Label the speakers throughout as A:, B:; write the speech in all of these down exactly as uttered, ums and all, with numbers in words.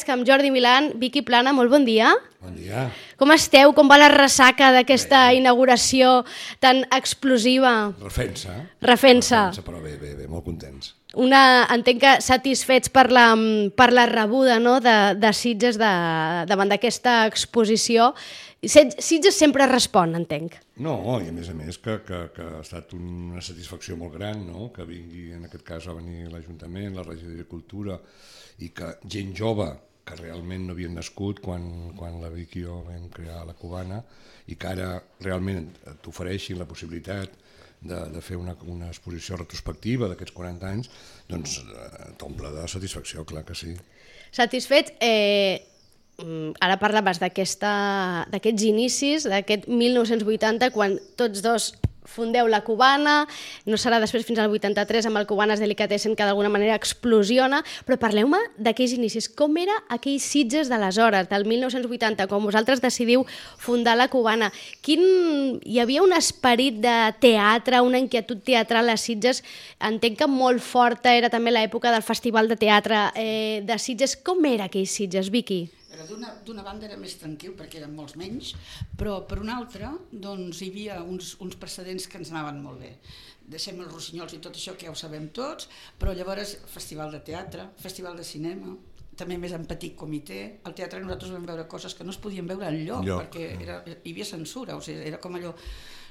A: que amb Jordi Milán. Vicky Plana, molt bon dia.
B: Bon dia.
A: Com esteu? Com va la ressaca d'aquesta inauguració tan explosiva?
B: Refensa.
A: Refensa.
B: Refensa, però bé, bé, bé, molt contents.
A: Una, entenc que satisfets per la, per la rebuda, no?, de, de Sitges de, davant d'aquesta exposició. Sitges sempre respon, entenc.
B: No, i a més a més que, que, que ha estat una satisfacció molt gran, no?, que vingui, en aquest cas va venir l'Ajuntament, la Regidoria de Cultura, i que gent jove, que realment no havien nascut quan, quan la Vicky i jo vam crear la Cubana, i que ara realment t'ofereixin la possibilitat de, de fer una, una exposició retrospectiva d'aquests quaranta anys, doncs eh, t'omple de satisfacció, clar que sí.
A: Satisfet, eh, ara parlaves d'aquests inicis, d'aquest mil nou-cents vuitanta, quan tots dos fundeu la Cubana, no serà després fins al vuitanta-tres amb el Cubanes Delicatessen, que d'alguna manera explosiona, però parleu-me d'aquells inicis. Com era aquell Sitges d'aleshores, del mil nou-cents vuitanta, quan vosaltres decidiu fundar la Cubana? Quin... Hi havia un esperit de teatre, una inquietud teatral a Sitges, entenc que molt forta era també l'època del Festival de Teatre eh, de Sitges. Com era aquell Sitges, Vicky?
C: D'una banda era més tranquil perquè eren molts menys, però per una altra doncs, hi havia uns, uns precedents que ens anaven molt bé. Deixem els rossinyols i tot això que ja ho sabem tots, però llavors festival de teatre, festival de cinema, també més en petit comitè. Al teatre nosaltres vam veure coses que no es podien veure enlloc,
B: Lloc.
C: perquè era, hi havia censura, o sigui, era com allò...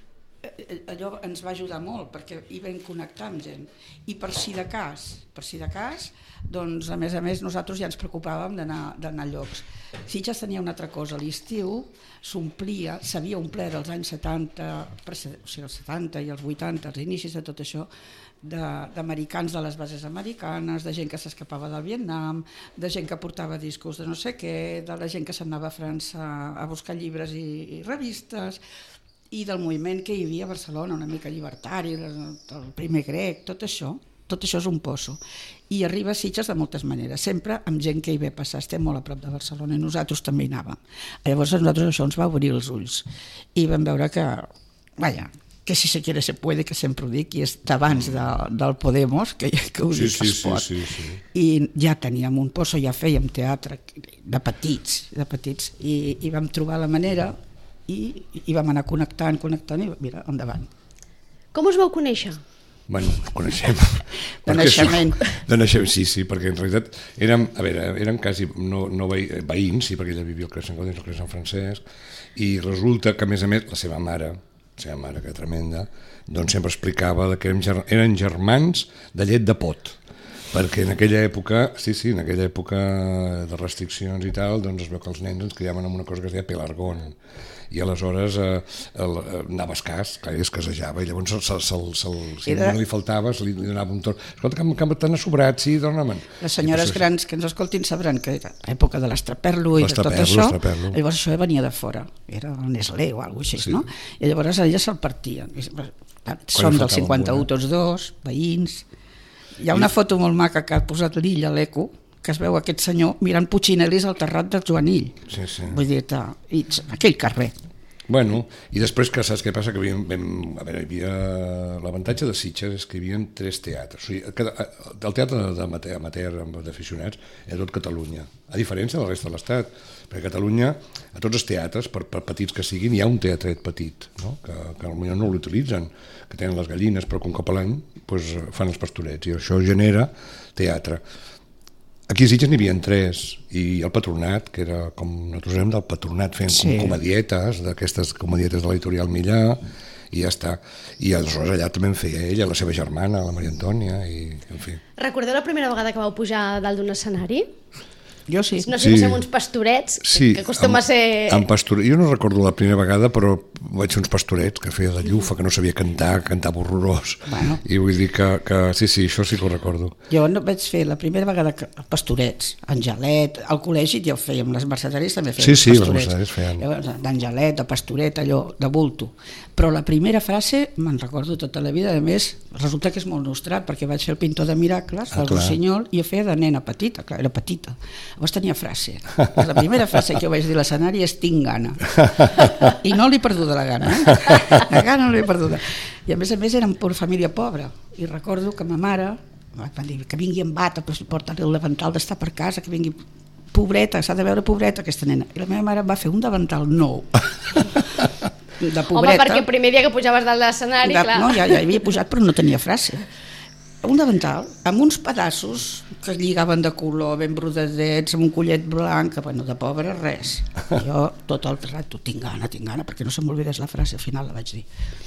C: allò ens va ajudar molt perquè hi vam connectar amb gent i per si de cas, per si de cas doncs a més a més nosaltres ja ens preocupàvem d'anar a llocs. Sitges tenia una altra cosa, a l'estiu s'omplia, s'havia omplert als anys setanta, o sigui els setanta i els vuitanta, els inicis de tot això, d'americans de les bases americanes, de gent que s'escapava del Vietnam, de gent que portava discos de no sé què, de la gent que s'anava a França a buscar llibres i, i revistes, i del moviment que hi havia a Barcelona, una mica llibertari, el primer grec, tot això, tot això és un poso. I arriba a Sitges de moltes maneres, sempre amb gent que hi ve passar, estem molt a prop de Barcelona i nosaltres també hi anàvem. Llavors a nosaltres això ens va obrir els ulls i vam veure que, vaja, que si se quiere se puede, que sempre ho dic, i és d'abans de, del Podemos, que, que ho dic,
B: sí, sí,
C: es pot.
B: sí, sí, sí.
C: I ja teníem un poso, ja fèiem teatre de petits, de petits, i, i vam trobar la manera i, i vam anar connectant, connectant i mira, endavant.
A: Com us vau conèixer?
B: Bueno, ens coneixem.
C: De naixement.
B: De naixement, sí, sí, perquè en realitat érem, a veure, érem quasi no, no veï, veïns, sí, perquè ella vivia al Creix Sant Gaudens, al Creix Sant Francesc, i resulta que, a més a més, la seva mare, la seva mare, que tremenda, doncs sempre explicava que eren, ger eren germans de llet de pot, perquè en aquella època, sí, sí, en aquella època de restriccions i tal, doncs es veu que els nens ens criaven amb una cosa que es deia pelargón, i aleshores eh, el, anava escàs, clar, es casejava, i llavors se, se, se, si Era... no li faltava, se li donava un torn. Escolta, que, que t'han assobrat, sí, dona-me'n.
C: Les senyores després... grans que ens escoltin sabran que era l'època de l'estraperlo i de tot això, llavors això venia de fora, era el Nestlé o alguna cosa així, sí. No? I llavors elles se'l partien. Som del cinquanta-u tots dos, veïns. Hi ha una I... foto molt maca que ha posat l'Illa, l'Eco, que es veu aquest senyor mirant Puccinellis al terrat del Joanill.
B: Sí, sí.
C: Vull dir, i aquell carrer.
B: Bueno, i després que saps què passa? Que havíem, vam, a veure, hi havia... L'avantatge de Sitges és que hi havia tres teatres. O sigui, el teatre d'amateur, amateur, d'aficionats, és tot Catalunya, a diferència de la resta de l'Estat. Perquè a Catalunya, a tots els teatres, per, per petits que siguin, hi ha un teatret petit, no? que, que potser no l'utilitzen, que tenen les gallines, però que un cop a l'any doncs, fan els pastorets, i això genera teatre. Aquí a Sitges n'hi havia tres, i el Patronat, que era com nosaltres érem del Patronat, fent sí. comedietes, d'aquestes comedietes de l'editorial Millà, i ja està. I aleshores allà també en feia ella, la seva germana, la Maria Antònia, i en fi.
A: Recordeu la primera vegada que vau pujar dalt d'un escenari?
C: Jo sí.
A: No sé, sí. Amb uns pastorets,
B: sí,
A: que acostuma a ser...
B: Amb pastor... Jo no recordo la primera vegada, però vaig fer uns pastorets que feia de llufa, que no sabia cantar, que cantava horrorós. Bueno. I vull dir que, que sí, sí, això sí que ho recordo.
C: Jo no vaig fer la primera vegada que... pastorets, Angelet, al col·legi ja ho fèiem, les mercedaris també feien
B: sí, sí,
C: pastorets.
B: Les mercedaris feien.
C: D'Angelet, de pastoret, allò, de bulto. Però la primera frase, me'n recordo tota la vida, a més, resulta que és molt nostrat, perquè vaig fer el pintor de miracles, ah, el Rossinyol, i jo feia de nena petita, clar, era petita. Llavors tenia frase. La primera frase que jo vaig dir a l'escenari és tinc gana. I no l'he perduda la gana, eh? La gana no l'he perduda. I a més a més érem per família pobra. I recordo que ma mare van dir que vingui amb bata, però si porta el davantal d'estar per casa, que vingui pobreta, s'ha de veure pobreta aquesta nena. I la meva mare va fer un davantal nou. De pobreta.
A: Home, perquè el primer dia que pujaves dalt de l'escenari,
C: de,
A: clar.
C: No, ja, ja havia pujat però no tenia frase. Un davantal amb uns pedaços que lligaven de color, ben brodadets, amb un collet blanc, que, bueno, de pobre res. Jo tot el rato tinc gana, tinc gana, perquè no se m'oblidés la frase, al final la vaig dir.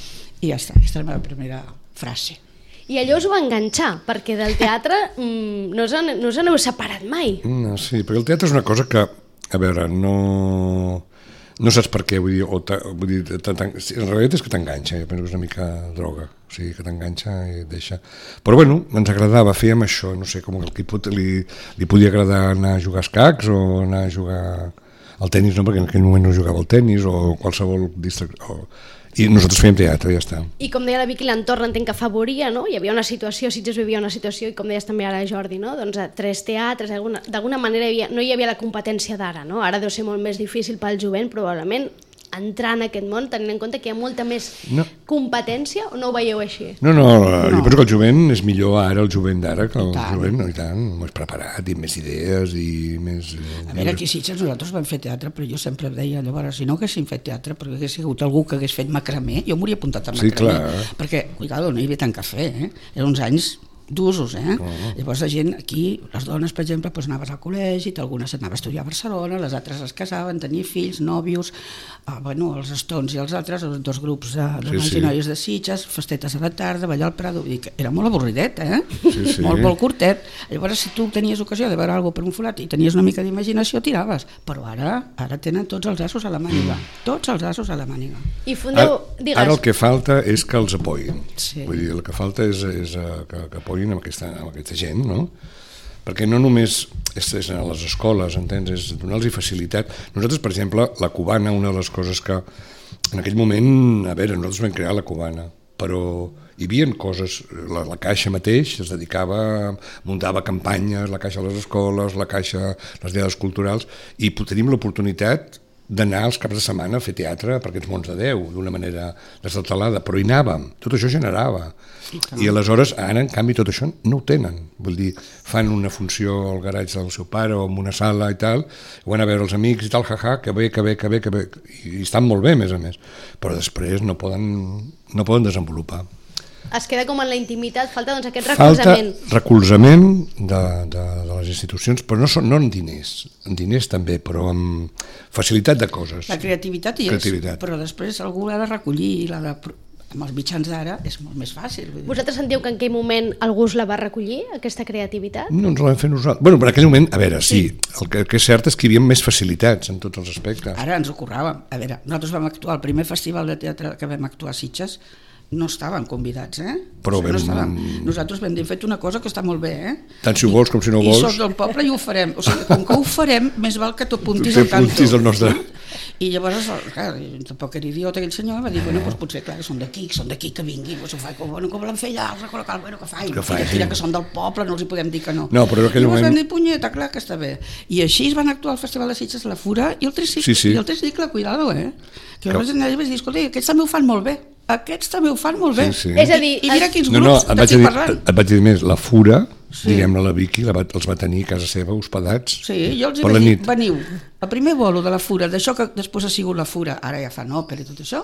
C: I ja està, aquesta és la meva primera frase.
A: I allò us va enganxar, perquè del teatre mmm, no, us en, no us en heu separat mai.
B: No, sí, perquè el teatre és una cosa que, a veure, no... No saps per què, vull dir, o ta, vull dir ta, ta, en realitat és que t'enganxa, jo penso que és una mica droga, o sigui, que t'enganxa i et deixa... Però bueno, ens agradava, fèiem això, no sé, com que li, li podia agradar anar a jugar a escacs o anar a jugar al tennis, no, perquè en aquell moment no jugava al tennis o qualsevol distracció... I nosaltres fèiem teatre, ja està.
A: I com deia la Vicky, l'entorn entenc que afavoria, no? Hi havia una situació, Sitges vivia una situació, i com deies també ara Jordi, no? Doncs a tres teatres, d'alguna manera hi havia, no hi havia la competència d'ara, no? Ara deu ser molt més difícil pel jovent, probablement, entrar en aquest món, tenint en compte que hi ha molta més no. competència, o no ho veieu així?
B: No, no, no, jo penso que el jovent és millor ara, el jovent d'ara, que el jovent, no, i tant, més preparat, i més idees, i més...
C: A veure, aquí a Sitges nosaltres vam fer teatre, però jo sempre deia, llavors, si no haguéssim fet teatre, perquè hagués sigut algú que hagués fet macramé, jo m'hauria apuntat a macramé, sí, clar. Perquè, cuidado, no hi havia tant cafè, eh? Eren uns anys d'usos, eh? Uh-huh. Llavors la gent aquí, les dones, per exemple, doncs anaves al col·legi, algunes anaven a estudiar a Barcelona, les altres es casaven, tenien fills, nòvios, ah, bueno, els Stones i els altres, els dos grups de, de sí, sí. noies de Sitges, festetes a la tarda, ballar al Prado, vull dir que era molt avorridet, eh? Sí, sí. Molt, molt curtet. Llavors, si tu tenies ocasió de veure alguna cosa per un forat i tenies una mica d'imaginació, tiraves. Però ara ara tenen tots els assos a la màniga. Tots els assos a la màniga.
A: I fundeu, digues...
B: Ara el que falta és que els apoyin.
C: Sí.
B: Vull dir, el que falta és, és que, que apoyin amb aquesta, amb aquesta gent, no? Perquè no només és, és a les escoles, entens? És donar-los facilitat. Nosaltres, per exemple, la cubana, una de les coses que en aquell moment, a veure, nosaltres vam crear la cubana, però hi havia coses, la, la Caixa mateix es dedicava, muntava campanyes, la Caixa a les escoles, la Caixa, les diades culturals, i tenim l'oportunitat d'anar els caps de setmana a fer teatre per aquests mons de Déu, d'una manera destartalada, però hi anàvem, tot això generava. I aleshores, ara, en canvi, tot això no ho tenen. Vull dir, fan una funció al garatge del seu pare o en una sala i tal, ho van a veure els amics i tal, jaja, que bé, que bé, que bé, que bé, i estan molt bé, a més a més, però després no poden, no poden desenvolupar.
A: Es queda com en la intimitat, falta doncs aquest recolzament.
B: Falta recolzament de, de, de les institucions, però no, són, no en diners, en diners també, però amb facilitat de coses.
C: La creativitat hi és,
B: creativitat.
C: Però després algú l'ha de recollir, l'ha de... amb els mitjans d'ara és molt més fàcil.
A: Vosaltres sentiu que en aquell moment algú us la va recollir, aquesta creativitat?
B: No ens la vam fer nosaltres. Bueno, per aquell moment, a veure, sí, el que, el que és cert és que hi havia més facilitats en tots els aspectes.
C: Ara ens ho curràvem. A veure, nosaltres vam actuar, el primer festival de teatre que vam actuar a Sitges, no estaven convidats, eh?
B: Però
C: o sigui,
B: vam...
C: no estaven... Nosaltres vam dir, hem fet una cosa que està molt bé, eh?
B: Tant si ho vols com si no ho vols.
C: I soc del poble i ho farem. O sigui, com que ho farem, més val que t'apuntis al canto.
B: T'apuntis al nostre...
C: I llavors, clar, tampoc era idiota aquell senyor, va dir, bueno, doncs potser, clar, són d'aquí, són d'aquí, que vinguin, doncs ho fa, com, bueno, com volen fer allà, el bueno, que fa, i tira que són del poble, no els hi podem dir que no.
B: No, però en aquell moment...
C: I van dir, punyeta, clar que està bé. I així es van actuar al Festival de Sitges, la Fura i el Tricicle,
B: sí, sí.
C: i el Tricicle, cuidado, eh? Que llavors anaves a dir, escolta, aquests també ho fan molt bé. Aquests també ho fan molt bé.
B: Sí, sí.
A: És a dir,
C: I, i mira quins
B: no, no,
C: grups t'estic parlant.
B: Et vaig dir més, la Fura, sí. Diguem-ne, la Vicky la va, els va tenir a casa seva hospedats.
C: Sí, jo els hi vaig dir, veniu, el primer bolo de la Fura, d'això que després ha sigut la Fura, ara ja fan òpera i tot això,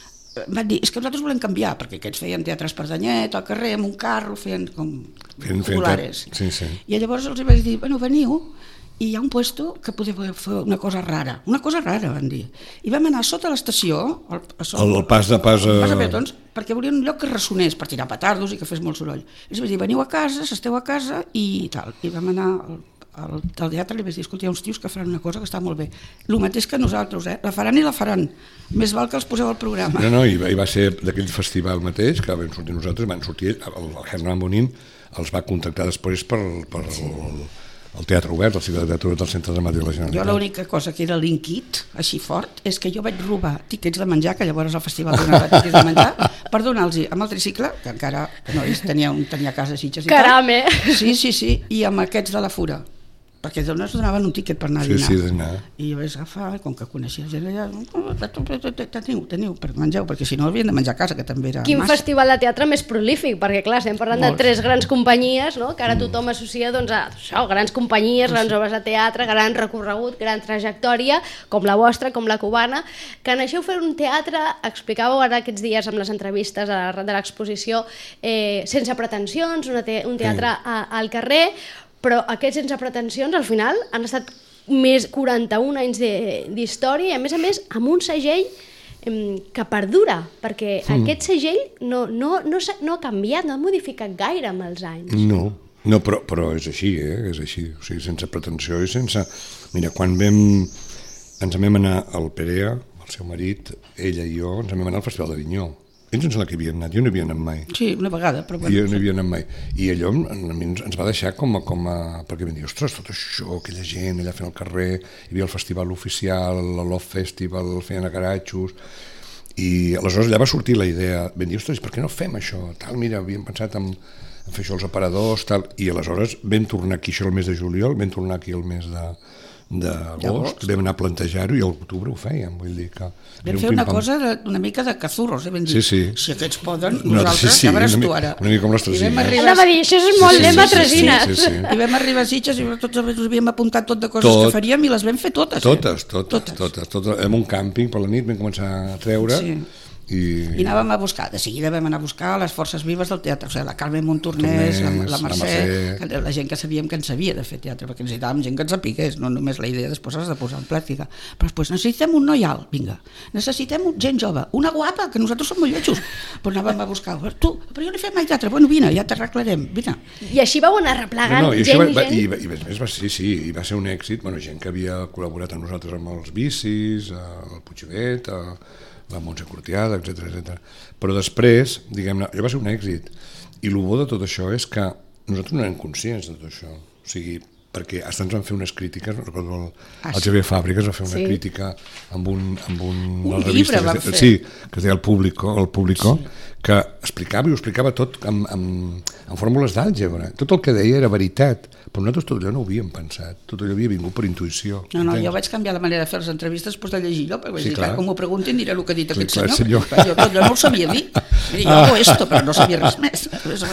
C: van dir, és que nosaltres volem canviar, perquè aquests feien teatre espardenyet, al carrer, amb un carro, feien com populares.
B: Sí, sí.
C: I llavors els hi vaig dir, bueno, veniu, i hi ha un puesto que podeu fer una cosa rara, una cosa rara, van dir. I vam anar sota l'estació, el,
B: el, el pas de pas a...
C: pas a peatons, perquè volien un lloc que ressonés per tirar petardos i que fes molt soroll. I els vaig dir, veniu a casa, s'esteu a casa i tal. I vam anar al, al, al teatre i li vaig dir, escolta, hi ha uns tios que faran una cosa que està molt bé. El mateix que nosaltres, eh? La faran i la faran. Més val que els poseu al programa.
B: No, no, i va, i va ser d'aquell festival mateix que vam sortir nosaltres, van sortir, el, el Hernán Bonín els va contactar després per, per el, el Teatre Obert, el cicle de teatre del Centre Dramàtic de la Generalitat.
C: Jo l'única cosa que era l'inquit, així fort, és que jo vaig robar tiquets de menjar, que llavors al festival donava tiquets de menjar, per donar-los amb el tricicle, que encara no, tenia, un, tenia casa a Sitges i
A: Caram, eh?
C: tal. Sí, sí, sí, i amb aquests de la Fura. perquè no es donaven un tiquet per anar a
B: Sí,
C: dinar.
B: sí, dinar.
C: I jo vaig agafar, com que coneixia gent allà, teniu, teniu, per mengeu, perquè si no havien de menjar a casa, que també era
A: Quin
C: massa.
A: festival de teatre més prolífic, perquè clar, estem parlant de
C: Molts.
A: tres grans companyies, no? Que ara tothom associa doncs, a això, grans companyies, grans obres de teatre, gran recorregut, gran trajectòria, com la vostra, com la cubana, que naixeu fer un teatre, explicàveu ara aquests dies amb les entrevistes arran de l'exposició, eh, sense pretensions, una te un teatre a, al carrer, però aquests sense pretensions al final han estat més quaranta-un anys d'història i a més a més amb un segell que perdura, perquè mm. aquest segell no, no, no, no ha canviat, no ha modificat gaire amb els anys.
B: No, no però, però és així, eh? És així, o sigui, sense pretensió i sense... Mira, quan vam... ens vam anar al Perea, el seu marit, ella i jo, ens vam anar al Festival d'Avinyó. Ells em sembla que hi havien anat, jo no hi havia anat mai.
C: Sí, una vegada, però...
B: Bueno, jo no hi havia anat mai. I allò a mi ens va deixar com a... Com a perquè vam dir, ostres, tot això, aquella gent allà fent el carrer, hi havia el festival oficial, el Love Festival, feien a Caratxos, i aleshores allà va sortir la idea, vam dir, ostres, per què no fem això? Tal, mira, havíem pensat en, en fer això als aparadors, tal, i aleshores vam tornar aquí, això el mes de juliol, vam tornar aquí el mes de... d'agost, vam anar a plantejar-ho i a l'octubre ho fèiem, vull dir que...
C: Vam fer una cosa de, una mica de cazurros, eh? Vam dir,
B: sí, sí.
C: si aquests poden,
B: No,
C: nosaltres,
B: sí, sí,
C: ja veuràs
B: una
C: tu
B: mi-
C: ara.
B: una mica com les
C: I vam
B: Tresines.
C: arribar-
A: Anava a dir, això és molt
B: Sí, sí,
A: lema
B: sí, sí,
A: Tresines.
B: sí, sí.
C: I vam arribar a Sitges i tots ens havíem apuntat tot de coses
B: Tot.
C: que faríem i les vam fer totes.
B: Totes,
C: eh?
B: totes, totes, totes. En un càmping per la nit vam començar a treure
C: Sí.
B: i...
C: I anàvem a buscar, de seguida vam anar a buscar les forces vives del teatre, o sigui, la Carme Montornès, la,
B: Montornès,
C: la
B: la
C: Mercè,
B: Mercè.
C: que la gent que sabíem que en sabia de fer teatre, perquè necessitàvem gent que ens sapigués, no només la idea, després has de posar en pràctica. Però després necessitem un noi alt, vinga, necessitem gent jove, una guapa, que nosaltres som molt lletjos. Però anàvem a buscar, tu, però jo no he fet mai teatre, bueno, vine, ja t'arreglarem, vine.
A: I així vau anar replegant
B: No, no, i això
A: gent
B: va,
A: i
B: va,
A: gent.
B: i, va- i, a més va, sí, sí, i va ser un èxit, bueno, gent que havia col·laborat amb nosaltres amb els Bicis, el Puigvet, a la Montse Cortiada, etcètera, etcètera. Però després, diguem-ne, allò va ser un èxit. I el bo de tot això és que nosaltres no érem conscients de tot això. O sigui, perquè hasta ens van fer unes crítiques, no recordo el,
C: Ah,
B: el
C: sí?
B: Xavier Fàbregas va fer una
A: Sí.
B: crítica amb un... Amb un,
C: Un
B: una
C: llibre
B: que
C: van
B: es deia-
C: fer.
B: Sí, que es deia El Público, el Público sí. que explicava i ho explicava tot amb, amb, amb fórmules d'àlgebra. Tot el que deia era veritat, però nosaltres tot allò no ho havíem pensat, tot allò havia vingut per intuïció.
C: No, no,
B: entens?
C: jo vaig canviar la manera de fer les entrevistes després de llegir-lo, perquè vaig
B: Sí,
C: dir,
B: clar.
C: clar, com m'ho preguntin diré el que ha dit
B: Sí,
C: aquest
B: clar,
C: senyor.
B: senyor.
C: Però jo tot allò no ho sabia dir. I jo hago esto, però no sabia res més.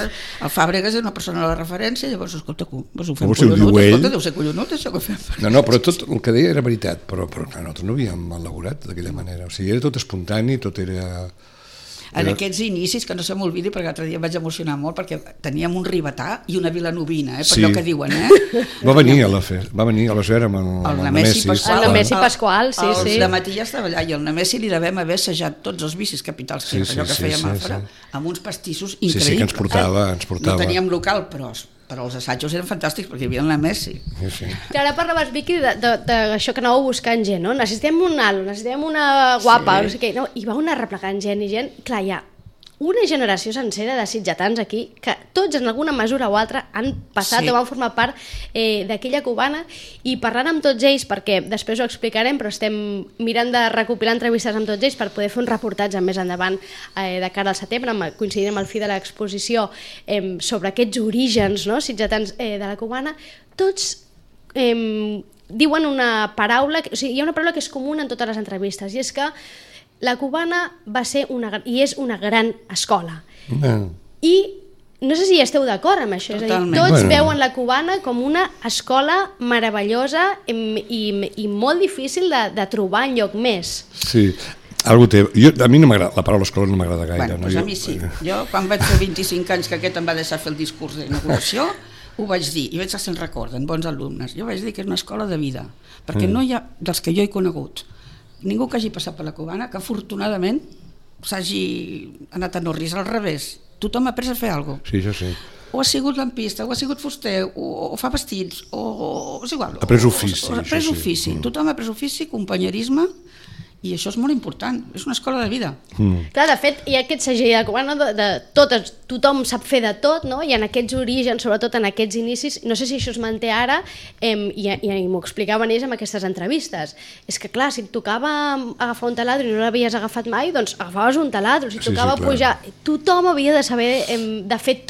C: El Fàbregas és una persona de referència, llavors, escolta, doncs ho fem
B: Llavors, si ho
C: collonut,
B: diu ell-
C: escolta, deu ser collonut això que fem.
B: No, no, però tot el que deia era veritat, però, però clar, nosaltres no havíem elaborat d'aquella manera. O sigui, era tot espontani, tot era...
C: En
B: era...
C: aquests inicis, que no se m'olvidi, perquè l'altre dia em vaig emocionar molt, perquè teníem un ribetà i una vilanovina, eh, per
B: Sí.
C: allò que diuen, eh?
B: Va venir a la festa, va venir a la Sera amb el,
C: El
B: amb el
C: Nemesi
B: Nemesi.
C: Pasqual.
A: El Nemesi Pasqual, sí,
C: el,
A: sí.
C: El Dematí ja estava allà i el Nemesi li devem haver assajat tots els vicis capitals, que
B: Sí,
C: era
B: sí,
C: allò que
B: sí,
C: fèiem
B: sí,
C: a Àfora,
B: sí.
C: amb uns pastissos
B: Sí,
C: increïbles.
B: sí, que ens portava,
C: eh?
B: ens portava.
C: No teníem local, però, però els assajos eren fantàstics perquè hi havia el Nemesi.
B: Sí, sí.
A: Clar, ara parlaves, Vicky, d'això que anàveu buscant gent, no? Necessitem un alt, necessitem una guapa,
C: Sí.
A: no sé què, no? I vau anar replegant gent i gent. Clar, hi ha una generació sencera de sitgetans aquí que tots en alguna mesura o altra han passat
C: Sí.
A: o van formar part eh, d'aquella cubana, i parlant amb tots ells, perquè després ho explicarem, però estem mirant de recopilar entrevistes amb tots ells per poder fer un reportatge més endavant eh, de cara al setembre, amb, coincidint amb el fi de l'exposició, eh, sobre aquests orígens, no?, sitgetans eh, de la cubana. Tots eh, diuen una paraula, o sigui, hi ha una paraula que és comuna en totes les entrevistes, i és que la cubana va ser una, i és una gran escola.
B: No.
A: I no sé si hi esteu d'acord amb això, és a dir,
C: Totalment.
A: tots
B: Bueno.
A: veuen la cubana com una escola meravellosa i, i, i molt difícil de, de trobar enlloc més.
B: Sí, algú té... Jo, a mi no m'agrada, la paraula escola no m'agrada gaire.
C: Bueno,
B: no?
C: doncs
B: Jo-
C: a mi sí. Jo, quan vaig fer vint-i-cinc anys, que aquest em va deixar fer el discurs d'inauguració, ho vaig dir, i veig que se'n recorden, bons alumnes. Jo vaig dir que és una escola de vida, perquè
B: Mm.
C: no hi ha, dels que jo he conegut, ningú que hagi passat per la cubana, que afortunadament s'hagi anat a Norris, al revés. Tothom ha après a fer alguna cosa.
B: Sí, això sí.
C: O ha sigut lampista, o ha sigut fuster, o, o fa vestits, o, o és igual.
B: Ha pres
C: o-
B: ofici,
C: o- Ha pres
B: això sí.
C: ofici.
B: Mm.
C: Tothom ha pres ofici, companyerisme, i això és molt important. És una escola de vida.
B: Mm.
A: Clar, de fet, hi ha aquest segell de cubana de, de totes, tothom sap fer de tot, no? I en aquests orígens, sobretot en aquests inicis, no sé si això es manté ara, eh, i, i, i m'ho explicaven ells amb aquestes entrevistes. És que, clar, si et tocava agafar un taladro i no l'havies agafat mai, doncs agafaves un taladro. Si
B: Sí, sí,
A: tocava
B: clar.
A: pujar... Tothom havia de saber eh, de fer tot.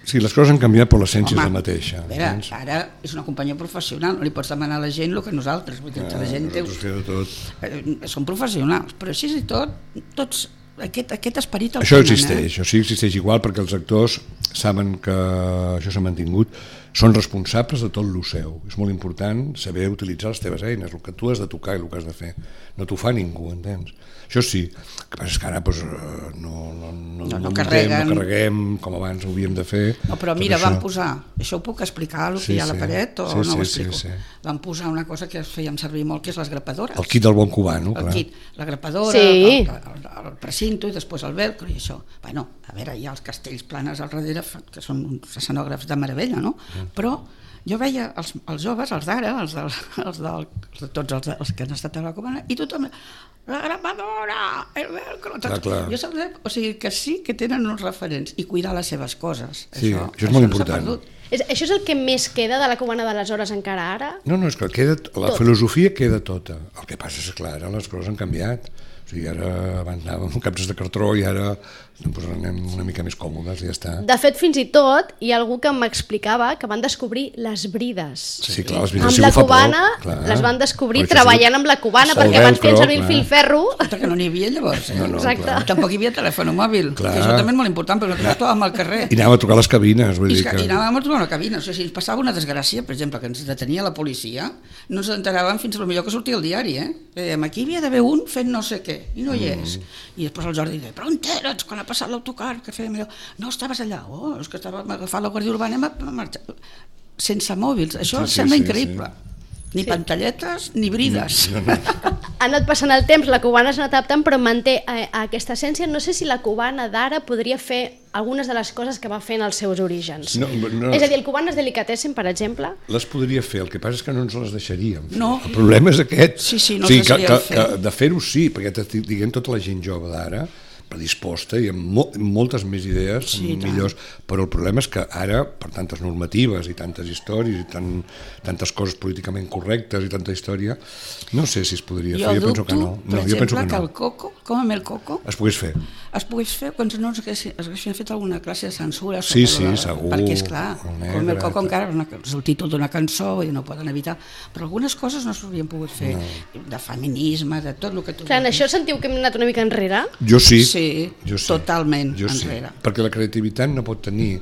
B: Sí, les coses han canviat, però l'essència és la mateixa.
C: A veure, ara és una companyia professional, no li pots demanar a la gent el que nosaltres, vull dir, ah, la gent té...
B: Tot.
C: Són professionals, però així i tot, tots, aquest, aquest esperit...
B: Això existeix, eh? Això sí existeix igual, perquè els actors saben que això s'ha mantingut, són responsables de tot el seu. És molt important saber utilitzar les teves eines, el que tu has de tocar i el que has de fer. No t'ho fa ningú, entens? Això sí, el que passa és que ara doncs, no, no, no, no, no, carreguen. no carreguem com abans ho havíem de fer.
C: No, però mira, van posar, això ho puc explicar, el que sí, hi ha a la paret, o
B: sí,
C: no
B: sí,
C: ho explico?
B: Sí, sí.
C: Van posar una cosa que fèiem servir molt, que és les grapadores.
B: El kit del bon cubano, clar.
C: El kit, la grapadora,
A: sí.
C: el, el, el precinto i després el velcro i això. Bueno, a veure, hi ha els castells planes al darrere, que són uns escenògrafs de meravella, no? Mm. Però jo veia els, els joves, els d'ara, els, del, els, del, els de tots els, els que han estat a la comanda, i tothom, la grapadora, el velcro, tot. Clar, clar. Jo sabré, o sigui que sí que tenen uns referents i cuidar les seves coses.
B: Sí,
C: això,
B: això és molt important.
A: És, això és el que més queda de la cubana d'aleshores encara ara?
B: No, no, és que queda, la Tot. filosofia queda tota. El que passa és que, clar, les coses han canviat. O sigui, ara abans anàvem amb capses de cartró i ara doncs, anem una mica més còmodes i ja està.
A: De fet, fins i tot, hi ha algú que m'explicava que van descobrir les brides.
B: Sí, clar, les brides
A: amb
B: sí
A: la
B: ho fa
A: cubana,
B: prou,
A: les van descobrir
B: però
A: treballant amb la cubana, perquè van fer servir el filferro.
C: Escolta, que no n'hi havia llavors. Eh?
B: No, no,
A: exacte.
B: Clar.
C: Tampoc hi havia telèfon mòbil, clar. Que això també és molt important, perquè nosaltres estàvem al carrer.
B: I anàvem a trucar a les cabines. Vull
C: I,
B: dir que...
C: I anàvem a trucar a una cabina. O sigui, si ens passava una desgràcia, per exemple, que ens detenia la policia, no ens enteràvem fins a lo millor que sortia el diari. Eh? Dèiem, aquí havia d'haver un fent no sé què, i no hi és. Mm. I després el Jordi deia, però on eres quan ha passat l'autocar? Que fèiem allò? No, estaves allà. Oh, és que estàvem agafant la Guàrdia Urbana, anem a marxar. Sense mòbils, això sí, sí, sembla sí, increïble. Sí. Ni sí. pantalletes, ni brides. No, no.
A: Ha anat passant el temps, la cubana s'ha anat adaptant, però manté eh, aquesta essència. No sé si la cubana d'ara podria fer algunes de les coses que va fer en els seus orígens. No, no. És a dir, el Cubanes Delicatessen, per exemple...
B: Les podria fer, el que passa és que no ens les deixaríem.
C: No.
B: El problema és aquest.
C: Sí, sí, no
B: o sigui,
C: ens deixaríem
B: que,
C: fer.
B: Que, de fer-ho sí, perquè t'estic dient tota la gent jove d'ara, predisposta i amb mo moltes més idees
C: sí,
B: millors, però el problema és que ara, per tantes normatives i tantes històries i tan, tantes coses políticament correctes i tanta història, no sé si es podria
C: jo
B: fer, jo
C: dubto,
B: penso que no.
C: Per
B: no
C: exemple,
B: jo penso que,
C: que
B: no.
C: el coco, com amb el coco,
B: es pogués fer.
C: Es pogués fer quan no es haguessin fet alguna classe de censura.
B: Sí, sí,
C: la,
B: segur.
C: Perquè, esclar,
B: el
C: com el coco encara una, és el títol d'una cançó i no poden evitar, però algunes coses no s'haurien pogut fer, no. De feminisme, de tot el que tu...
A: Clar, en això sentiu que hem anat una mica enrere?
B: Jo sí.
C: Sí,
B: jo sí.
C: Totalment
B: jo
C: enrere.
B: Sí, perquè la creativitat no pot tenir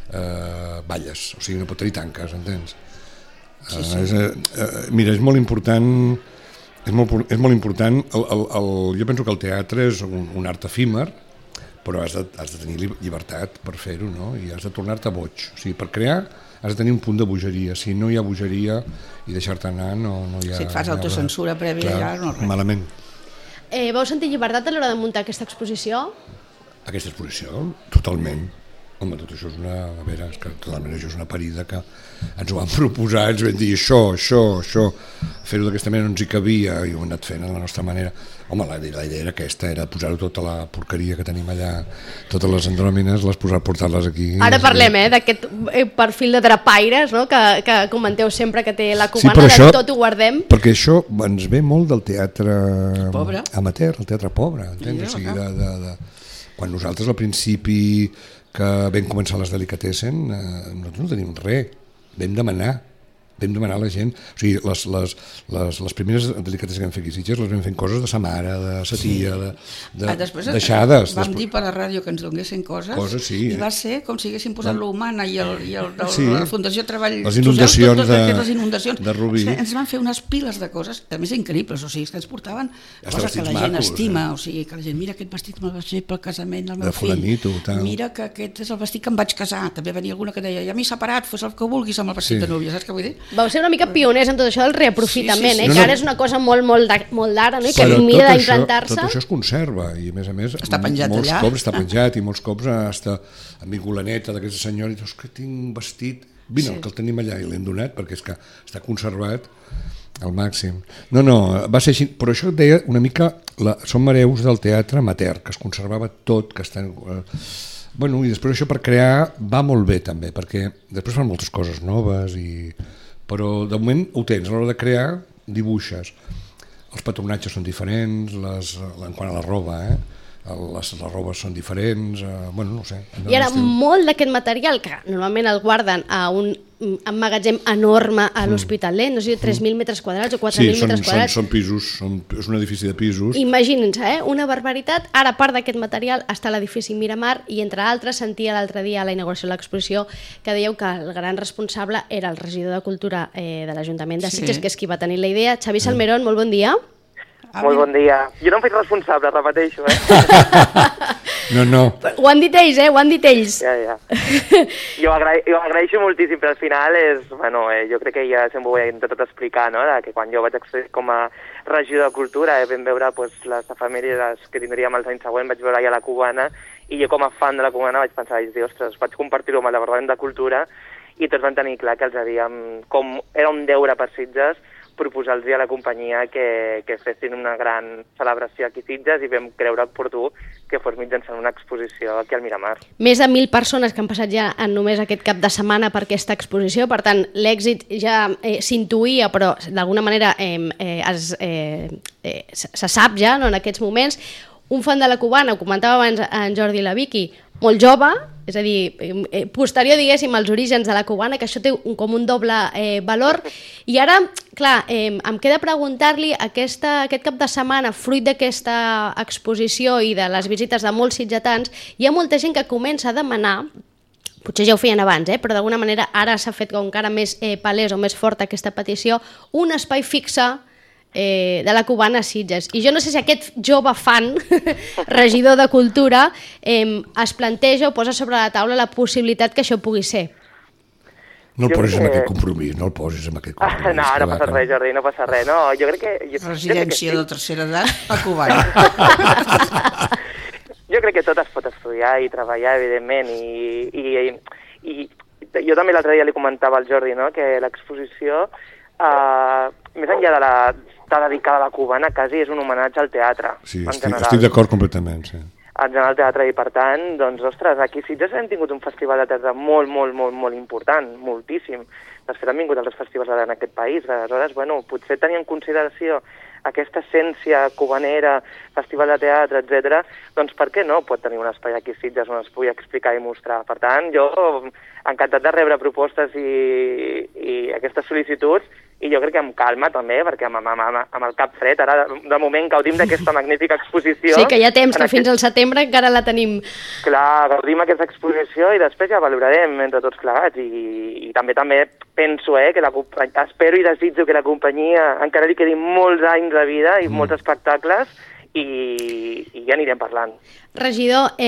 B: eh, balles, o sigui, no pot tenir tanques, entens? Sí, sí. Uh, és, uh, mira, és molt important, és molt, és molt important, el, el, el, jo penso que el teatre és un, un art efímer, però has de, has de tenir llibertat per fer-ho, no? I has de tornar-te boig, o sigui, per crear has de tenir un punt de bogeria, si no hi ha bogeria i deixar-te anar, no, no hi ha...
C: Si et fas autocensura prèvia, ja no res.
B: Malament.
A: Eh, vau sentir llibertat a l'hora de muntar aquesta exposició?
B: Aquesta exposició, totalment. Home, tot això és una... A veure, és que totalment això és una parida que ens ho van proposar, ens van dir això, això, això, fer-ho d'aquesta manera no ens hi cabia i ho hem anat fent a la nostra manera. Home, la, la idea era aquesta, era posar-ho tota la porqueria que tenim allà, totes les andròmines, les posar, portar-les aquí.
A: Ara parlem, eh, d'aquest perfil de drapaires, no?, que, que comenteu sempre que té la cubana,
B: sí, això,
A: de tot ho guardem.
B: Perquè això ens ve molt del teatre
C: pobre.
B: Amateur, el teatre pobre, entens? O sigui, de, de, de... Quan nosaltres al principi que vam començar les Delicatessen, eh, nosaltres no tenim res, vam demanar, vam demanar a la gent, o sigui, les, les, les, les primeres Delicatessen que vam fer aquí a Sitges les vam fent coses de sa mare, de sa tia, de, de,
C: ah, després,
B: deixades.
C: Vam
B: després...
C: dir per la ràdio que ens donessin coses,
B: coses sí.
C: I va ser com si haguessin posat l'Humana i, el, i el, el,
B: sí.
C: la Fundació Treball
B: les inundacions,
C: Social,
B: de,
C: les inundacions
B: de Rubí.
C: O sigui, ens van fer unes piles de coses, a més increïbles, o sigui, que ens portaven
B: hasta
C: coses que la gent
B: macos,
C: estima,
B: eh?
C: O sigui, que la gent, mira aquest vestit me'l vaig fer pel casament del meu
B: de fulanito,
C: fill,
B: tal.
C: Mira que aquest és el vestit que em vaig casar, també venia alguna que deia, ja m'he separat, fos el que vulguis amb el vestit sí. De núvia, saps què vull dir?
A: Vau ser una mica pioners en tot això del reaprofitament,
C: sí, sí, sí.
A: eh?
B: No,
A: que
B: no.
A: ara és una cosa molt, molt d'ara, no? I que
B: però
A: mira d'implantar-se.
B: Tot això es conserva i a més a més
C: està penjat
B: molts
C: allà.
B: cops està penjat i molts cops hasta amb vingulaneta d'aquesta senyora i dius que tinc un vestit, vine, sí. Que el tenim allà i l'hem donat perquè és que està conservat al màxim. No, no, va ser així, però això et deia una mica, la, som hereus del teatre amateur, que es conservava tot, que està... Eh, bueno, i després això per crear va molt bé també, perquè després fan moltes coses noves i... però de moment ho tens, a l'hora de crear dibuixes, els patronatges són diferents, les, en quant a la roba, eh? les, les robes són diferents, eh, bueno, no sé.
A: I ara molt d'aquest material, que normalment el guarden a un emmagatzem enorme a l'Hospitalet, no sé, tres mil metres quadrats o quatre mil
B: sí, són,
A: metres quadrats.
B: Sí, són, són pisos, són, és un edifici de pisos.
A: Imaginin-se, eh? Una barbaritat. Ara, a part d'aquest material, està l'edifici Miramar i, entre altres, sentia l'altre dia a la inauguració de l'exposició que dèieu que el gran responsable era el regidor de Cultura eh, de l'Ajuntament de Sitges, sí. que és qui va tenir la idea. Xavi Salmerón, molt bon dia.
D: Molt bon dia. Jo no em faig responsable, repeteixo, eh?
B: No, no.
A: Ho han dit ells, eh? Ho han dit ells.
D: Ja, ja. Jo, agra jo agraeixo moltíssim, però al final és... Bueno, eh, jo crec que ja sempre ho he intentat explicar, no?, de que quan jo vaig accedir com a regidor de Cultura eh, vam veure pues, les efemèrides que tindríem els anys següents, vaig veure ja la Cubana, i jo com a fan de la Cubana vaig pensar, vaig dir, ostres, vaig compartir-ho amb el Departament de Cultura, i tots van tenir clar que els havíem... Com era un deure per Sitges, proposar-los a la companyia que, que fessin una gran celebració aquí a Sitges i vam creure oportú que fos mitjançant una exposició aquí al Miramar.
A: Més de mil persones que han passat ja en només aquest cap de setmana per aquesta exposició, per tant, l'èxit ja eh, s'intuïa, però d'alguna manera eh, eh, es, eh, eh, se sap ja, no, en aquests moments. Un fan de la Cubana, ho comentava abans en Jordi i la Vicky, molt jove, és a dir, eh, posterior, diguéssim, als orígens de la Cubana, que això té un, com un doble eh, valor. I ara, clar, eh, em queda preguntar-li aquesta, aquest cap de setmana, fruit d'aquesta exposició i de les visites de molts sitgetans, hi ha molta gent que comença a demanar, potser ja ho feien abans, eh, però d'alguna manera ara s'ha fet com encara més eh, palès o més forta aquesta petició, un espai fixe Eh, de la Cubana a Sitges. I jo no sé si aquest jove fan, regidor de Cultura, eh, es planteja o posa sobre la taula la possibilitat que això pugui ser.
B: No el
D: Jo
B: posis
D: crec
B: en
D: que-
B: aquest compromís, no el posis en aquest compromís.
D: Ah, no,
B: que
D: no
B: va,
D: passa
B: que-
D: res, Jordi, no passa res. No, jo crec que... Jo, jo crec que
C: Residència
D: sí.
C: de tercera edat a Cubana.
D: Jo crec que tot es pot estudiar i treballar, evidentment, i, i, i, i jo també l'altre dia li comentava al Jordi, no?, que l'exposició, eh, més enllà de la de dedicada a la Cubana, quasi és un homenatge al teatre,
B: Sí,
D: en
B: estic,
D: general.
B: estic d'acord completament, sí.
D: En general al teatre, i per tant, doncs, ostres, aquí a Sitges hem tingut un festival de teatre molt, molt, molt, molt important, moltíssim. De fet, han vingut altres festivals en aquest país, aleshores, bueno, potser tenir en consideració aquesta essència cubanera, festival de teatre, etcètera, doncs per què no pot tenir un espai aquí a Sitges on es pugui explicar i mostrar? Per tant, jo encantat de rebre propostes i, i aquestes sol·licituds, i jo crec que amb calma també, perquè amb, amb, amb, amb el cap fred, ara de moment gaudim d'aquesta magnífica exposició.
A: Sí, que hi ha temps, que
D: En
A: fins
D: aquest-
A: al setembre encara la tenim.
D: Clar, gaudim aquesta exposició i després ja valorarem entre tots plegats, i, i també també penso eh, que la companyia, espero i desitjo que la companyia encara li quedin molts anys de vida i mm. molts espectacles, i, i ja anirem parlant.
A: Regidor, eh,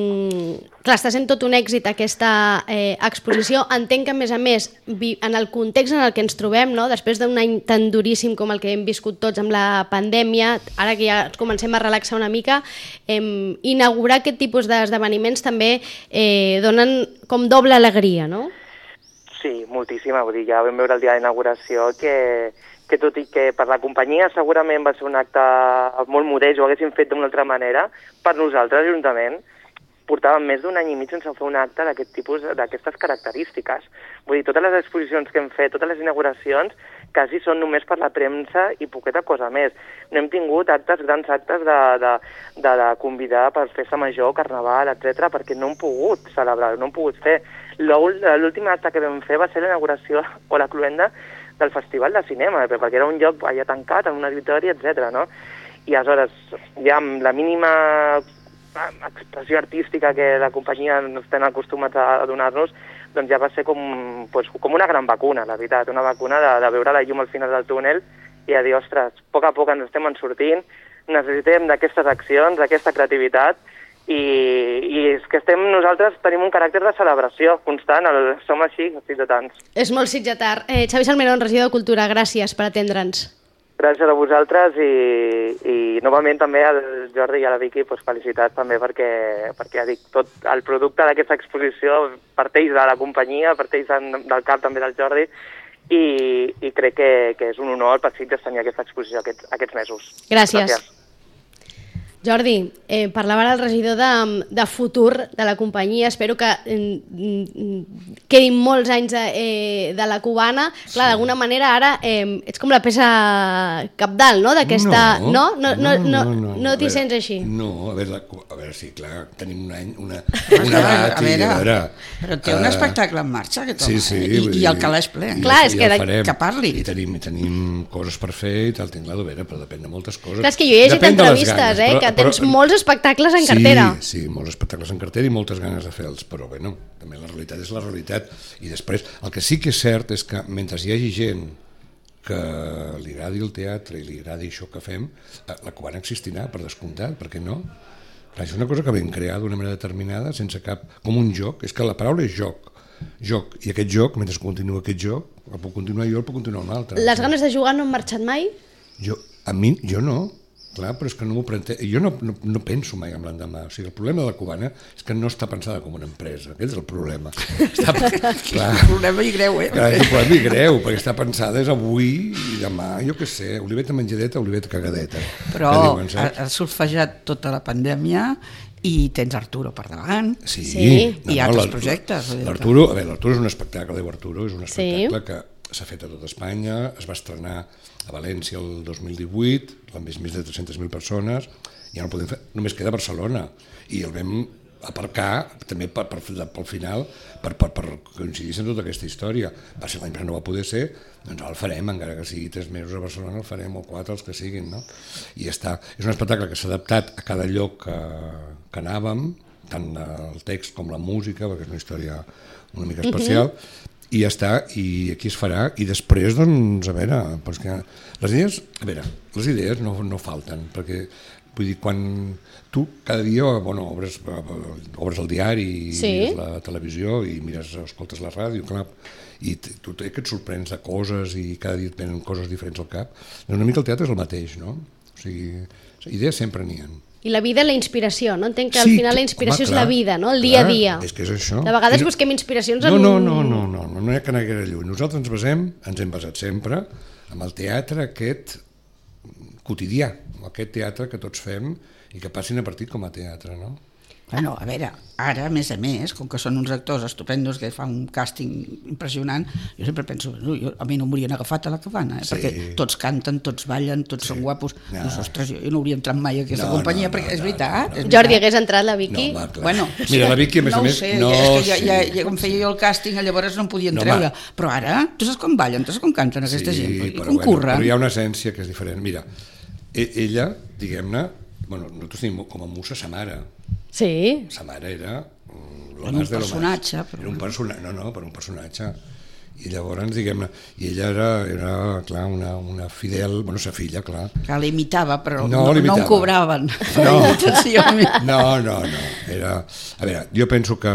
A: clar, està sent tot un èxit aquesta eh, exposició. Entenc que, a més a més, vi, en el context en el que ens trobem, no? Després d'un any tan duríssim com el que hem viscut tots amb la pandèmia, ara que ja ens comencem a relaxar una mica, eh, inaugurar aquest tipus d'esdeveniments també eh, donen com doble alegria, no?
D: Sí, moltíssima, vull dir, ja vam veure el dia d'inauguració que, que tot i que per la companyia segurament va ser un acte molt modest, ho haguéssim fet d'una altra manera, per nosaltres, Ajuntament, portàvem més d'un any i mig sense fer un acte d'aquest tipus, d'aquestes característiques. Vull dir, totes les exposicions que hem fet, totes les inauguracions, quasi són només per la premsa i poqueta cosa més. No hem tingut actes, grans actes de, de, de, de convidar per festa major, carnaval, etcètera, perquè no hem pogut celebrar, no hem pogut fer. L'últim acte que vam fer va ser l'inauguració o la cloenda del Festival de Cinema, perquè era un lloc allà tancat, en un auditori, etcètera, no? I aleshores, ja amb la mínima expressió artística que la companyia estem acostumats a donar-nos, doncs ja va ser com, pues, com una gran vacuna, la veritat, una vacuna de, de veure la llum al final del túnel i de dir, ostres, a poc a poc ens estem en sortint, necessitem d'aquestes accions, d'aquesta creativitat, i, i és que estem, nosaltres tenim un caràcter de celebració constant, el, som així, sitgetans.
A: És molt sitgetar. Eh, Xavi Salmerón, regidor de Cultura, gràcies per atendre'ns.
D: Gràcies a vosaltres i, i novament també al Jordi i a la Vicky pues, felicitats també perquè, perquè ja dic, tot el producte d'aquesta exposició parteix de la companyia, parteix del cap també del Jordi i, i crec que, que és un honor per Sitges tenir aquesta exposició aquests, aquests mesos.
A: Gràcies.
D: Gràcies.
A: Jordi, eh, parlava ara el regidor de, de futur de la companyia, espero que eh, quedin molts anys de, eh, de la cubana. Clar, sí. D'alguna manera ara eh, ets com la peça cabdal, no? D'aquesta...
B: No,
A: no, no, no, no, no,
B: no,
A: no t'hi
B: veure,
A: sents així?
B: No, a veure, la, a veure, sí, clar, tenim un any, una, una edat
C: a veure,
B: i a veure...
C: Però té un
B: uh,
C: espectacle en marxa, aquest home,
B: sí, sí,
C: eh? I, i el calaix ple.
B: I,
A: Clar,
B: i,
A: és
B: i
A: que,
B: el farem,
C: que parli.
B: I tenim, i tenim coses per fer i tal, tinc la d'haver, però depèn de moltes coses.
A: Clar, és que jo he llegit
B: Depèn de les
A: entrevistes,
B: ganes,
A: eh,
B: però,
A: que tens
B: però,
A: molts espectacles en
B: sí,
A: cartera.
B: Sí, molts espectacles en cartera i moltes ganes de fer-los, però bueno, també la realitat és la realitat. I després, el que sí que és cert és que mentre hi hagi gent que li agradi el teatre i li agradi això que fem, la cubana existirà, per descomptat, per què no? Clar, és una cosa que vam crear d'una manera determinada, sense cap... com un joc, és que la paraula és joc, joc, i aquest joc, mentre continua aquest joc, el puc continuar jo, el puc continuar un altre.
A: Les ganes de jugar no han marxat mai?
B: Jo, a mi, jo no, clar, però és que no m'ho plantejo, jo no, no, no penso mai en l'endemà, o sigui, el problema de la cubana és que no està pensada com una empresa, aquest és el problema. Està, clar,
C: El problema i greu, eh?
B: clar, és un problema i greu, perquè està pensada és avui i demà, jo què sé, oliveta menjadeta, oliveta cagadeta.
C: Però
B: diuen,
C: ha, ha surfejat tota la pandèmia i tens Arturo per davant.
B: Sí,
A: Sí.
B: no,
C: I altres
B: no,
C: projectes.
B: L'Arturo, a veure, l'Arturo és un espectacle, diu Arturo, és un espectacle
A: Sí.
B: que s'ha fet a tot Espanya, es va estrenar a València el dos mil divuit, l'han vist més de tres-centes mil persones, ja no el podem fer, només queda a Barcelona, i el vam aparcar també per, per, pel final per, per, per coincidir amb tota aquesta història. Va ser l'any passat, no va poder ser, doncs el farem, encara que sigui tres mesos a Barcelona, el farem, o quatre, els que siguin, no? I ja està. És un espectacle que s'ha adaptat a cada lloc que, que anàvem, tant el text com la música, perquè és una història una mica especial, uh-huh. I ja està, i aquí es farà, i després, doncs, a veure, doncs que les idees, a veure, les idees no, no falten, perquè, vull dir, quan tu cada dia, bueno, obres, obres el diari, i
A: sí.
B: mires la televisió, i mires, escoltes la ràdio, clar, i tu que et sorprens de coses, i cada dia et venen coses diferents al cap, una mica el teatre és el mateix, no? O sigui, idees sempre n'hi ha.
A: I la vida, la inspiració, no? Entenc que al
B: Sí,
A: final la inspiració
B: home,
A: és la
B: clar,
A: vida, no? El
B: clar,
A: dia a dia.
B: és que és això.
A: De vegades
B: I no-
A: busquem inspiracions
B: No,
A: en...
B: no, no, no, no, no, no hi ha que anar gaire lluny. Nosaltres ens basem, ens hem basat sempre en el teatre aquest quotidià, aquest teatre que tots fem i que passin a partir com a teatre, no?
C: Bueno, a veure, ara, a més a més, com que són uns actors estupendos que fan un càsting impressionant, jo sempre penso, no, jo, a mi no m'haurien agafat a la cabana, eh?
B: Sí.
C: Perquè tots canten, tots ballen, tots sí. són guapos.
B: No.
C: Doncs, ostres, jo, jo no hauria entrat mai a aquesta
B: No,
C: companyia,
B: no,
C: perquè
B: no,
C: és
B: no,
C: veritat.
B: no, no.
C: És
A: Jordi,
C: veritat.
A: hagués entrat la Vicky?
B: No, va, clar.
C: Bueno,
B: Mira, la Vicky, a més
C: no
B: a més...
C: ho sé,
B: no,
C: ja, és que ja,
B: sí.
C: ja, ja, com feia jo el càsting, llavors no em podien
B: No,
C: treure.
B: home.
C: Però ara, tu saps com ballen, tu saps com canten aquesta
B: sí,
C: gent, i
B: però
C: com
B: bueno,
C: curren.
B: però hi ha una essència que és diferent. Mira, e- ella, diguem-ne, bueno, nosaltres tenim com a musa sa mare.
A: Sí.
B: Sa mare era... mm, lo
C: Era un
B: más de lo más.
C: personatge, però-
B: Era un personatge, no, no, per un personatge. I llavors, diguem-ne, i ella era, era clar, una, una fidel, bueno, sa filla, clar.
C: Que l'imitava, però
B: No,
C: no, no
B: l'imitava.
C: em cobraven.
B: No.
C: La imitació.
B: No, no, no. Era... A veure, jo penso que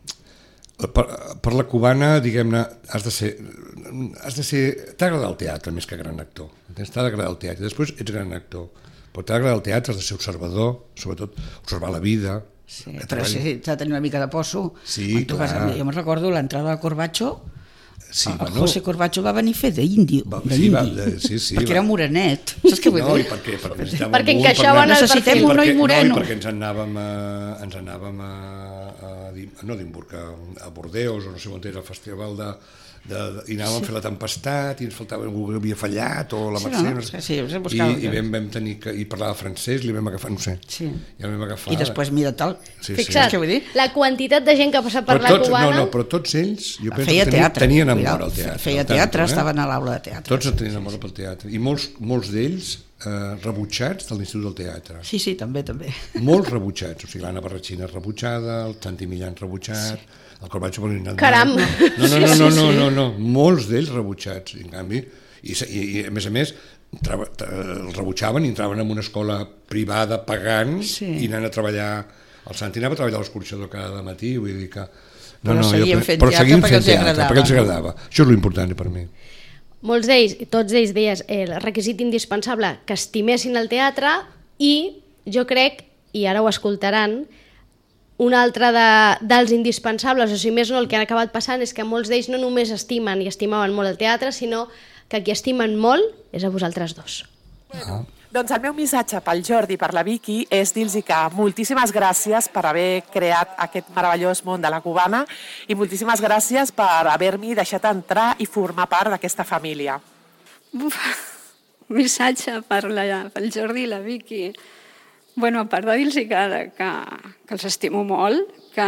B: per, per la cubana, diguem-ne, has de ser... Has de ser... T'ha d'agradar el teatre més que gran actor. T'ha d'agradar el teatre. Després ets gran actor. Però t'ha d'agradar el teatre, has de ser observador, sobretot observar la vida.
C: Sí,
B: que
C: però
B: treballi-
C: sí, s'ha de tenir una mica de poso.
B: Sí,
C: Quan tu vas a-
B: clar.
C: jo me'n recordo l'entrada de Corbacho,
B: Sí,
C: el
B: bueno,
C: José Corbacho va venir a fer d'indi,
B: Va-
C: de
B: sí, va-
C: l'indi,
B: de- sí, sí,
C: perquè
B: va.
C: era morenet. Saps què vull
B: no,
C: dir?
B: i per què? Perquè, necessitàvem
A: Perquè
B: un,
A: encaixaven
B: perquè-
A: al
C: Necessitem
A: perfil.
C: un noi
B: perquè,
C: moreno.
B: No, i perquè ens anàvem a, ens anàvem a, a, a no Edimburg, a, a Bordeus, o no sé on era el festival de, de, de i anàvem sí. a fer la tempestat i ens faltava algú que havia fallat o la
C: Sí,
B: Mercè,
C: no?
B: no sé.
C: Sí, sí,
B: I,
C: buscava-
B: i vam, vam tenir que, i parlava francès, li vam agafar, no sé,
C: Sí.
B: ja el vam agafar.
C: I després mira tal.
B: sí,
A: Fixa't,
C: Què vull dir?
A: la quantitat de gent que ha passat per
B: Però
A: la
B: tots,
A: cubana...
B: no, no, però tots ells, jo penso
C: Feia
B: que tenien,
C: teatre.
B: tenien amor
C: Cuidao,
B: al teatre.
C: Feia
B: al tanto,
C: teatre,
B: eh?
C: estaven a l'aula de teatre.
B: Tots tenien amor pel teatre. I molts, molts d'ells eh, rebutjats de l'Institut del Teatre.
C: Sí, sí, també, també.
B: Molts rebutjats, o sigui, l'Anna Barratxina rebutjada, el Santi Millán rebutjat, sí. El Corbacho Bolinat...
A: Caram!
B: No, no, no, no,
C: Sí,
B: no,
C: sí,
B: no,
C: sí.
B: no, no, molts d'ells rebutjats, i en canvi, i, i, i a més a més, traba, tra, els rebutjaven i entraven en una escola privada pagant
C: Sí.
B: i anant a treballar, el Santi anava a treballar a l'escorxador cada matí, vull dir que...
C: Però seguien fent
B: però
C: teatre
B: seguien
C: perquè
B: fent
C: els
B: teatre,
C: agradava,
B: perquè els
C: no?
B: agradava. Això és l'important per mi.
A: Molts d'ells, tots ells deies, eh, el requisit indispensable que estimessin el teatre i jo crec, i ara ho escoltaran, un altre de, dels indispensables, o si més no el que ha acabat passant és que molts d'ells no només estimen i estimaven molt el teatre, sinó que qui estimen molt és a vosaltres dos.
B: Ah.
E: Doncs el meu missatge pel Jordi i per la Vicky és dir-los que moltíssimes gràcies per haver creat aquest meravellós món de la cubana i moltíssimes gràcies per haver-m'hi deixat entrar i formar part d'aquesta família.
F: Uf, missatge per la, pel Jordi i la Vicky. Bueno, a part de dir-los que, que, que els estimo molt, que,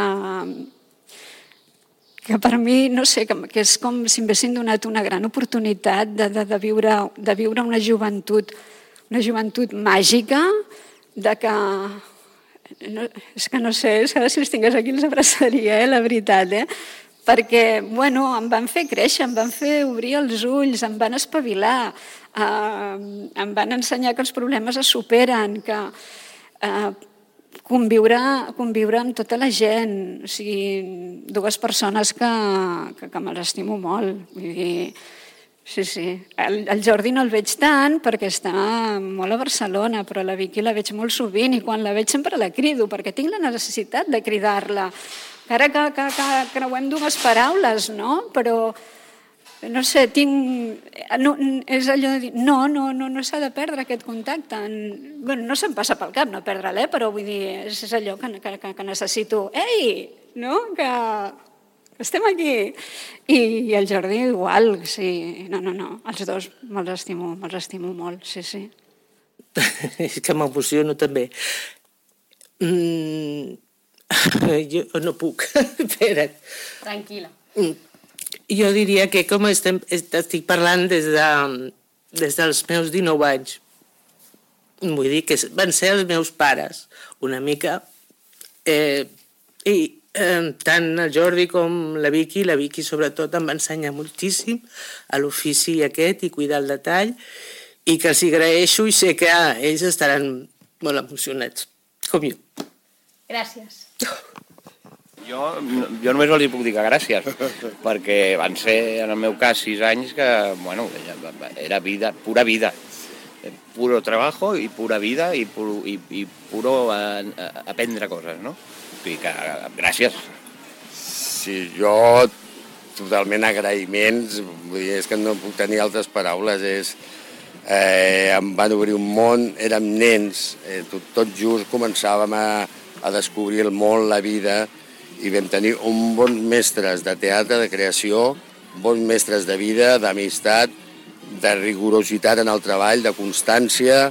F: que per mi, no sé, que, que és com si m'haguessin donat una gran oportunitat de, de, de, viure, de viure una joventut, una joventut màgica, de que... No, és que no sé, és que si els tingués aquí els abraçaria, eh, la veritat, eh? Perquè, bueno, em van fer créixer, em van fer obrir els ulls, em van espavilar, eh, em van ensenyar que els problemes es superen, que eh, conviure, conviure amb tota la gent, o sigui, dues persones que, que, que me l'estimo molt. Vull dir, sí, sí. El, el Jordi no el veig tant perquè està molt a Barcelona, però la Vicky la veig molt sovint i quan la veig sempre la crido perquè tinc la necessitat de cridar-la. Ara que, que, que creuem dues paraules, no? Però, no sé, tinc... No, és allò de dir, no, no, no, no s'ha de perdre aquest contacte. Bueno, no se'm passa pel cap no perdre'l, eh? Però vull dir, és allò que, que, que necessito. Ei, no? Que, que estem aquí. I, I el Jordi igual, sí. No, no, no, els dos me'ls estimo, me'ls estimo molt, sí, sí.
G: És que m'emociono també. Mm... Jo no puc, espera't.
A: Tranquil·la.
G: Jo diria que com estem, estic parlant des, de, des dels meus dinou anys, vull dir que van ser els meus pares, una mica, eh, i eh, tant el Jordi com la Vicky, la Vicky sobretot em va ensenyar moltíssim a l'ofici aquest i cuidar el detall, i que els agraeixo i sé que ah, ells estaran molt emocionats, com jo.
A: Gràcies.
H: Jo, jo només els puc dir que gràcies, perquè van ser, en el meu cas, sis anys que, bueno, era vida, pura vida, puro trabajo i pura vida i puro, i, i puro a, a aprendre coses, no? I que gràcies.
I: Sí, jo totalment agraïments, vull dir, és que no puc tenir altres paraules, és... Eh, em van obrir un món, érem nens, eh, tot, tot just començàvem a a descobrir el món, la vida, i vam tenir un bons mestres de teatre, de creació, bons mestres de vida, d'amistat, de rigorositat en el treball, de constància,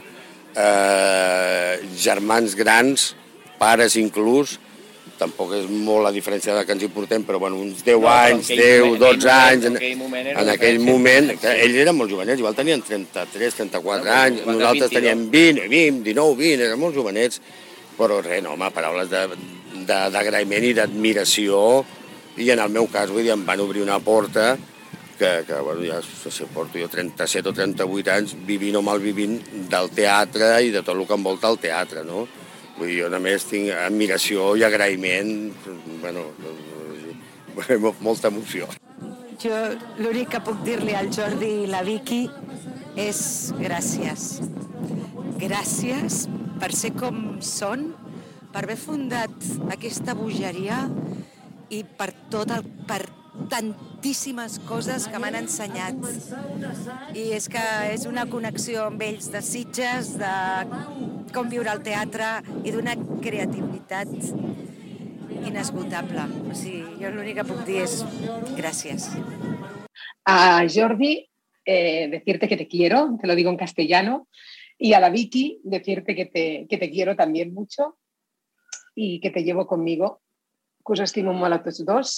I: eh, germans grans, pares inclús, tampoc és molt la diferència de que ens hi portem, però bueno, uns deu no, anys, deu, dotze anys, en aquell moment, en aquell moment que ells eren molt jovenets, igual tenien trenta-tres, trenta-quatre anys, nosaltres teníem vint, vint, dinou, vint, eren molt jovenets, però res, no, home, paraules d'agraïment i d'admiració, i en el meu cas, vull dir, em van obrir una porta que, que bueno, ja se porto jo trenta-set o trenta-vuit anys vivint o malvivint del teatre i de tot el que envolta el teatre, no? Vull dir, jo només tinc admiració i agraïment, bueno, molta emoció.
J: Jo l'únic que puc dir-li al Jordi i la Vicky és gràcies. Gràcies per ser com són, per haver fundat aquesta bogeria i per tot el, per tantíssimes coses que m'han ensenyat. I és que és una connexió amb ells de Sitges, de com viure al teatre i d'una creativitat inesgotable. O sigui, jo l'únic que puc dir és gràcies.
K: A Jordi, eh, decirte que te quiero, te lo digo en castellano, y a la Vicky, decirte que te, que te quiero también mucho y que te llevo conmigo, que os estimo molt a tots dos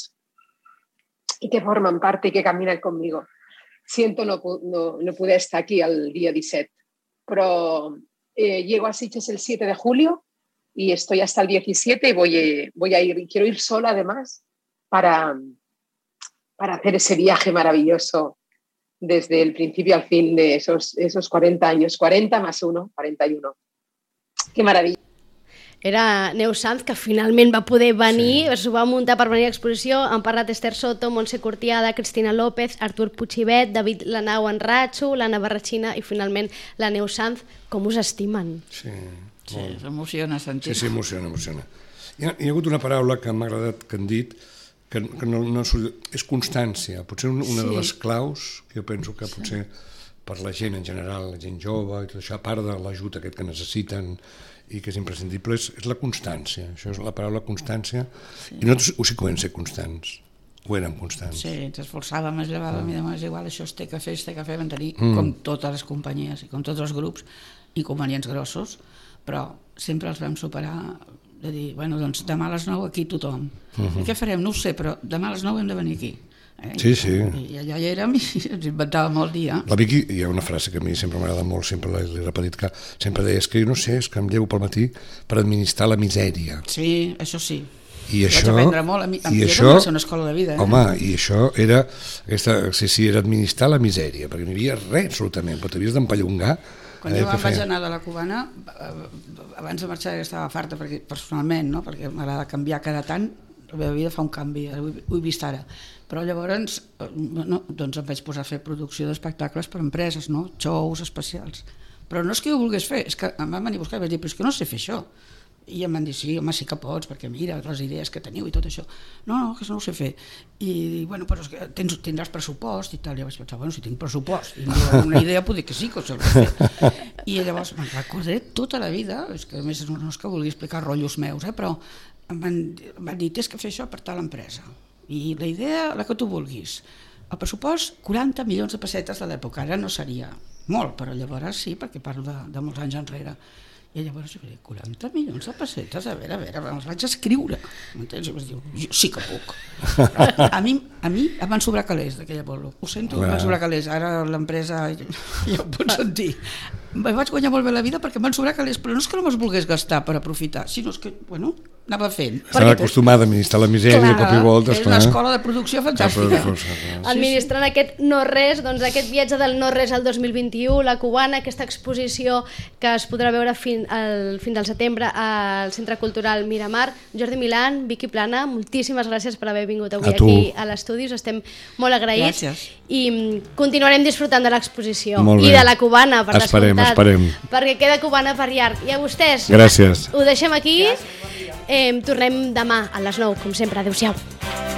K: y que forman parte y que caminan conmigo. Siento no, no, no pude estar aquí el día disset, pero eh, llego a Sitges el siete de julio y estoy hasta el diecisiete y voy, voy a ir, quiero ir sola además para, para hacer ese viaje maravilloso desde el principio al fin de esos, esos cuarenta años, cuarenta más uno, cuarenta y uno. Qué maravilla.
A: Era Neus Sanz, que finalment va poder venir, sí. S'ho va muntar per venir a l'exposició. Han parlat Esther Soto, Montse Cortiada, Cristina López, Artur Puigibet, David Lanau Enratxo, l'Anna Barratxina i finalment la Neus Sanz. Com us estimen?
B: Sí,
C: sí s'emociona sentir.
B: Sí, sí, emociona, emociona. Hi ha, hi ha hagut una paraula que m'ha agradat que han dit, que, que no, no és constància. Potser una sí. de les claus, que jo penso que potser per la gent en general, la gent jove i tot això, a part de l'ajut aquest que necessiten i que és imprescindible, és, és la constància. Això és la paraula constància. Sí. I nosaltres ho sí que ho vam ser constants. Ho érem constants.
C: Sí, ens esforçàvem, es llevàvem i demà és igual, això es té que fer, es té que fer, vam tenir, mm. com totes les companyies i com tots els grups, inconvenients grossos, però sempre els vam superar de dir, bueno, doncs demà a les nou aquí tothom. Mm-hmm. I què farem? No ho sé, però demà a les nou hem de venir aquí. Eh?
B: Sí, sí.
C: I allà hi érem i ens inventàvem el dia.
B: La Vicky, hi ha una frase que a mi sempre m'agrada molt, sempre l'he repetit, que sempre deia, és que jo no sé, és que em llevo pel matí per administrar la misèria.
C: Sí, això sí.
B: I això,
C: vaig aprendre molt, a mi, a
B: i
C: mi
B: això,
C: va ser una escola de vida. Eh?
B: Home, i això era, aquesta, sí, sí, era administrar la misèria, perquè no hi havia res absolutament, però t'havies d'empallongar.
C: Quan eh, jo vaig anar de la Cubana, abans de marxar estava farta, perquè, personalment, no? Perquè m'agrada canviar cada tant, la meva vida fa un canvi, ho he vist ara. Però llavors no, doncs em vaig posar a fer producció d'espectacles per empreses, no? Shows especials. Però no és que jo ho volgués fer, és que em van venir a buscar i vaig dir, però és que no sé fer això. I em van dir, sí, home, sí que pots, perquè mira les idees que teniu i tot això. No, no, que no ho sé fer. I, bueno, però és que tens, tindràs pressupost i tal. I vaig pensar, bueno, si tinc pressupost i una idea, puc dir que sí, que ho sé fer. I llavors me'n recordaré tota la vida, és que a més no és que vulgui explicar rotllos meus, eh, però em van, em van dir, tens que fer això per tal empresa. I la idea, la que tu vulguis. El pressupost, quaranta milions de pessetes de l'època. Ara no seria molt, però llavors sí, perquè parlo de, de molts anys enrere. I llavors jo vaig dir, quaranta milions de pessetes, a veure, a veure, els vaig escriure. M'entens? I vaig dir, jo sí que puc. A mi, a mi em van sobrar calés d'aquella bolo. Ho sento, em van sobrar calés. Ara l'empresa ja ho pot sentir. Em vaig guanyar molt bé la vida perquè em van sobrar calés, però no és que no me'ls volgués gastar per aprofitar, sinó és que, bueno, anava fent.
B: Estava acostumada a administrar la misèria, cop i volta.
C: És una escola de producció fantàstica.
A: Administrant aquest no-res, doncs aquest viatge del no-res al dos mil vint-i-u, la Cubana, aquesta exposició que es podrà veure fins al, fins al setembre al Centre Cultural Miramar. Jordi Milán, Vicky Plana, moltíssimes gràcies per haver vingut avui a aquí a l'estudi, us estem molt agraïts.
C: Gràcies.
A: I continuarem disfrutant de l'exposició i de la Cubana, per
B: esperem,
A: descomptat,
B: esperem.
A: perquè queda Cubana per llarg. I a vostès,
B: gràcies.
A: Ho deixem aquí. Eh, tornem demà a les nou, com sempre. Adéu-siau.